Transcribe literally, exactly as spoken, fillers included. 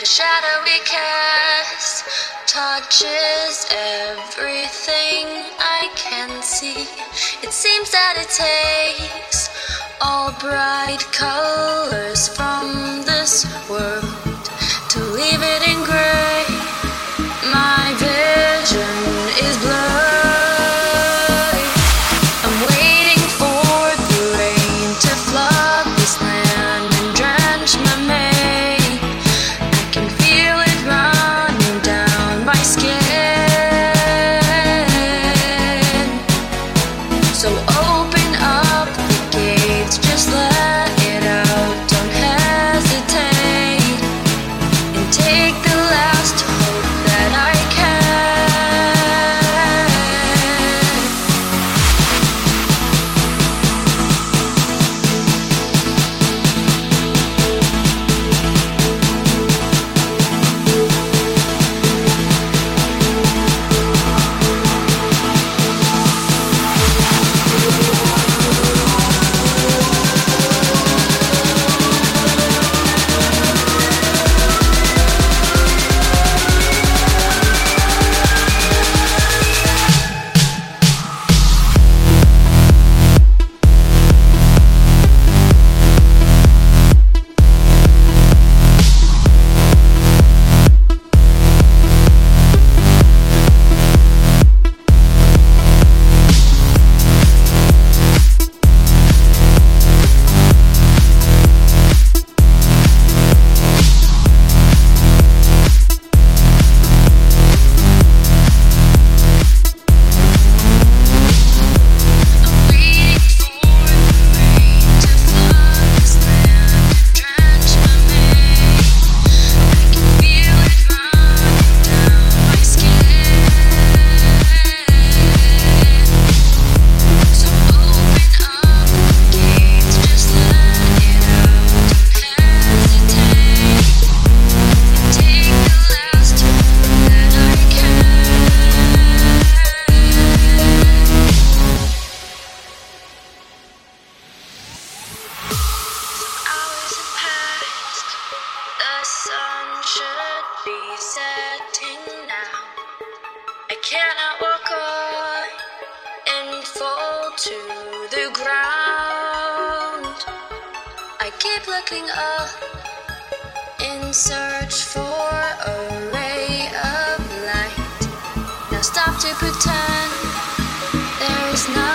shadow we cast touches everything I can see. It seems that it takes all bright colors from this world to leave it in gray. My vision is blurry. I'm waiting for the rain to flood this land and drench my mane. I can feel it running down my skin. So open up the gates, just let it out, don't hesitate, and take the last hope that I can. The sun should be setting now. I cannot walk on and fall to the ground. I keep looking up in search for a ray of light. Now stop to pretend there is nothing.